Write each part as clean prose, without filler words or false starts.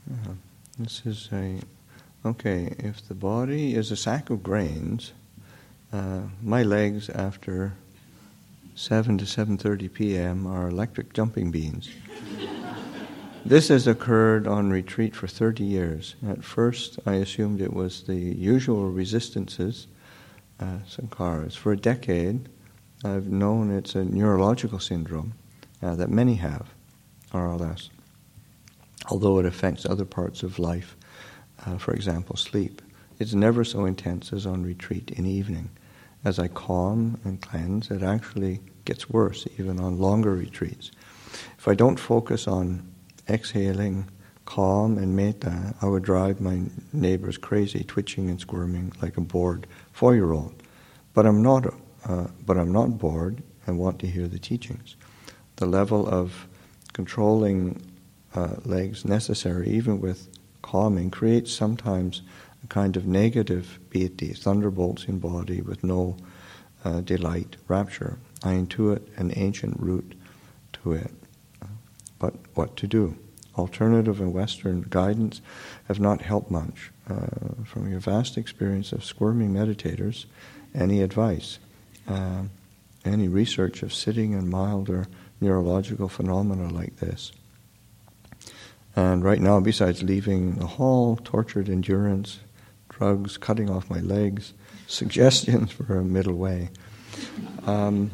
This is okay, if the body is a sack of grains, my legs after 7 to 7:30 p.m. are electric jumping beans. This has occurred on retreat for 30 years. At first, I assumed it was the usual resistances, sankharas. For a decade, I've known it's a neurological syndrome that many have, RLS, although it affects other parts of life, for example, sleep. It's never so intense as on retreat in the evening. As I calm and cleanse, it actually gets worse, even on longer retreats. If I don't focus on exhaling, calm, and metta, I would drive my neighbors crazy, twitching and squirming like a bored 4-year-old. But I'm not bored and want to hear the teachings. The level of controlling legs necessary, even with calming, creates sometimes a kind of negative piti, thunderbolts in body with no delight, rapture. I intuit an ancient root to it. But what to do? Alternative and Western guidance have not helped much. From your vast experience of squirming meditators, any advice? Any research of sitting and milder neurological phenomena like this? And right now, besides leaving the hall, tortured endurance, drugs, cutting off my legs, suggestions for a middle way. I'm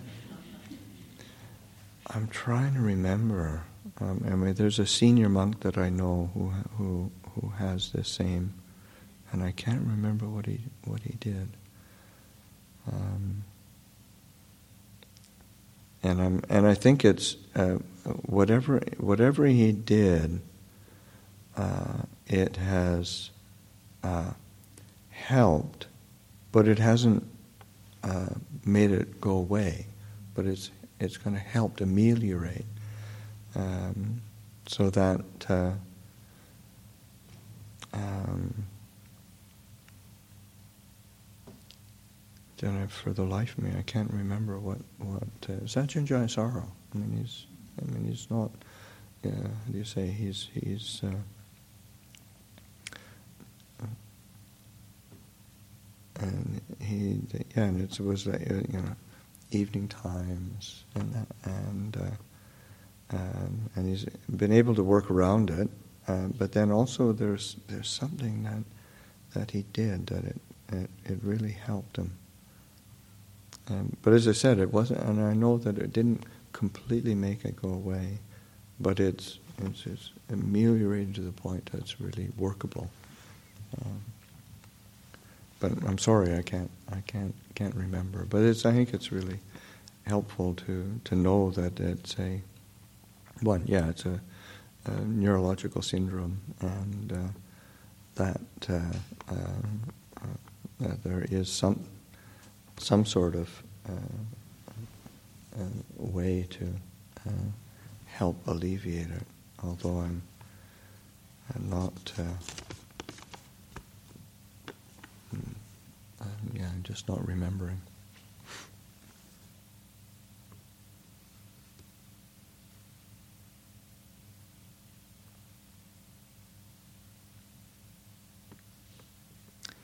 trying to remember. There's a senior monk that I know who has the same, and I can't remember what he did. And I think it's whatever he did, it has helped, but it hasn't made it go away. But it's going to help ameliorate, so that then for the life of me, I can't remember what Sajjan Jayasaro. He's not. How do you say he's and it was evening times and he's been able to work around it, but then also there's something that he did that it really helped him. But as I said, it wasn't, and I know that it didn't completely make it go away, but it's ameliorated to the point that it's really workable. But I'm sorry, I can't remember. But I think it's really helpful to know that it's a neurological syndrome, and that there is some sort of way to help alleviate it, although I'm not. I'm just not remembering.